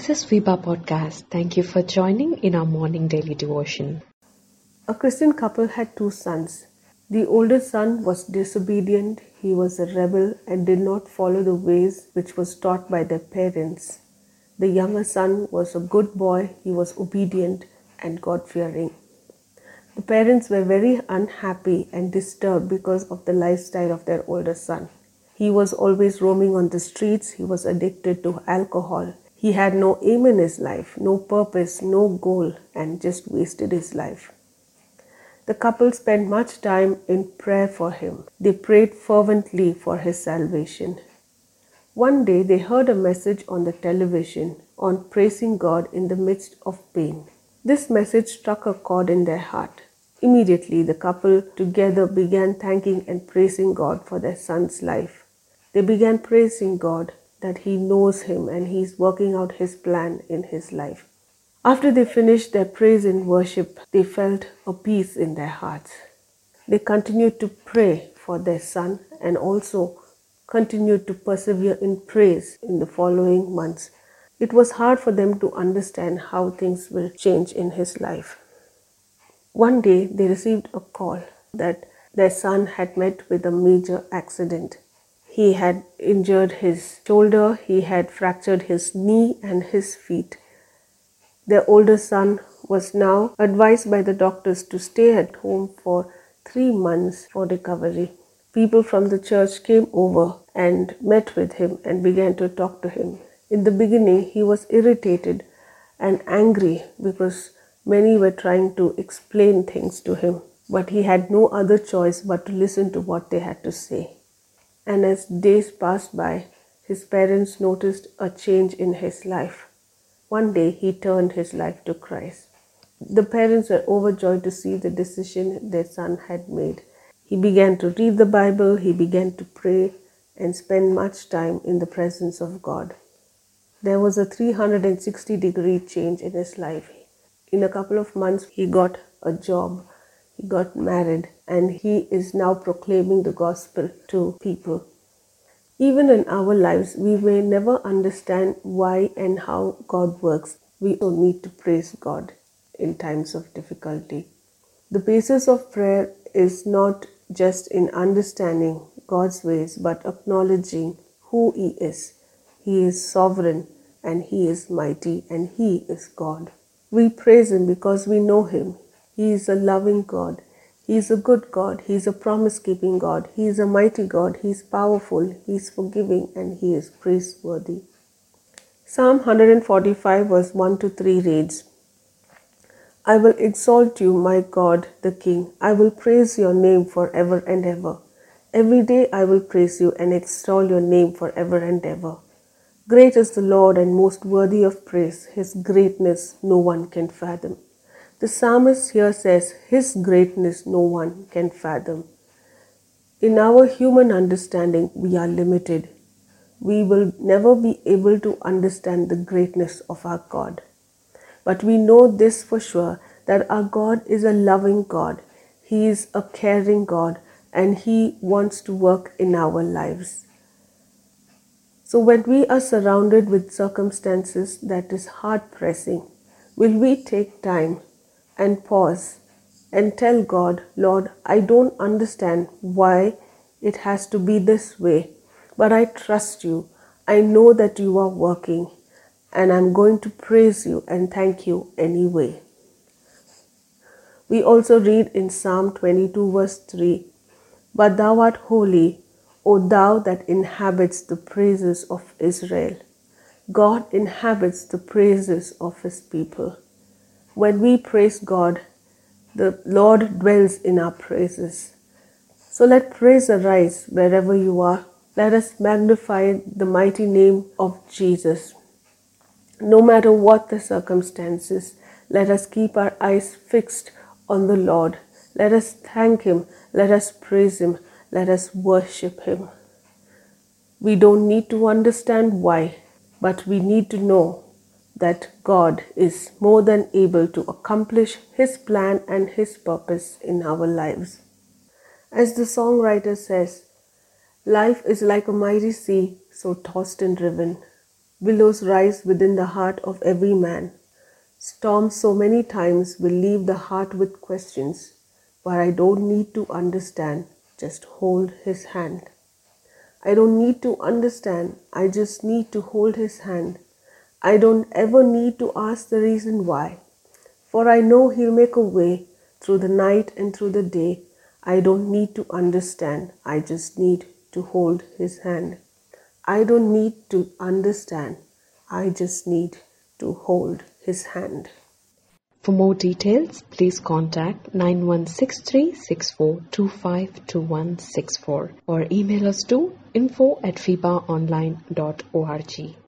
This is Viba Podcast. Thank you for joining in our morning daily devotion. A Christian couple had two sons. The older son was disobedient, he was a rebel and did not follow the ways which was taught by their parents. The younger son was a good boy, he was obedient and God-fearing. The parents were very unhappy and disturbed because of the lifestyle of their older son. He was always roaming on the streets, he was addicted to alcohol. He had no aim in his life, no purpose, no goal, and just wasted his life. The couple spent much time in prayer for him. They prayed fervently for his salvation. One day they heard a message on the television on praising God in the midst of pain. This message struck a chord in their heart. Immediately the couple together began thanking and praising God for their son's life. They began praising God that He knows him and He is working out His plan in his life. After they finished their praise and worship, they felt a peace in their hearts. They continued to pray for their son and also continued to persevere in praise in the following months. It was hard for them to understand how things will change in his life. One day they received a call that their son had met with a major accident. He had injured his shoulder, he had fractured his knee and his feet. Their older son was now advised by the doctors to stay at home for 3 months for recovery. People from the church came over and met with him and began to talk to him. In the beginning, he was irritated and angry because many were trying to explain things to him, but he had no other choice but to listen to what they had to say. And as days passed by, his parents noticed a change in his life. One day he turned his life to Christ. The parents were overjoyed to see the decision their son had made. He began to read the Bible, he began to pray and spend much time in the presence of God. There was a 360-degree change in his life. In a couple of months, he got a job, he got married, and he is now proclaiming the gospel to people. Even in our lives, we may never understand why and how God works. We also need to praise God in times of difficulty. The basis of prayer is not just in understanding God's ways, but acknowledging who He is. He is sovereign and He is mighty and He is God. We praise Him because we know Him. He is a loving God. He is a good God. He is a promise-keeping God. He is a mighty God. He is powerful. He is forgiving and He is praiseworthy. Psalm 145 verse 1-3 reads, I will exalt you, my God, the King. I will praise your name forever and ever. Every day I will praise you and extol your name forever and ever. Great is the Lord and most worthy of praise. His greatness no one can fathom. The psalmist here says, His greatness no one can fathom. In our human understanding, we are limited. We will never be able to understand the greatness of our God. But we know this for sure, that our God is a loving God. He is a caring God and He wants to work in our lives. So when we are surrounded with circumstances that is heart-pressing, will we take time and pause and tell God, Lord, I don't understand why it has to be this way, but I trust you. I know that you are working and I'm going to praise you and thank you anyway. We also read in Psalm 22 verse 3, But thou art holy, O thou that inhabits the praises of Israel. God inhabits the praises of His people. When we praise God, the Lord dwells in our praises. So let praise arise wherever you are. Let us magnify the mighty name of Jesus. No matter what the circumstances, let us keep our eyes fixed on the Lord. Let us thank Him. Let us praise Him. Let us worship Him. We don't need to understand why, but we need to know that God is more than able to accomplish His plan and His purpose in our lives. As the songwriter says, life is like a mighty sea, so tossed and driven. Willows rise within the heart of every man. Storms so many times will leave the heart with questions, but I don't need to understand, just hold his hand. I don't need to understand, I just need to hold his hand. I don't ever need to ask the reason why, for I know he'll make a way through the night and through the day. I don't need to understand, I just need to hold his hand. I don't need to understand, I just need to hold his hand. For more details, please contact 916364252164 or email us to info@fibaonline.org.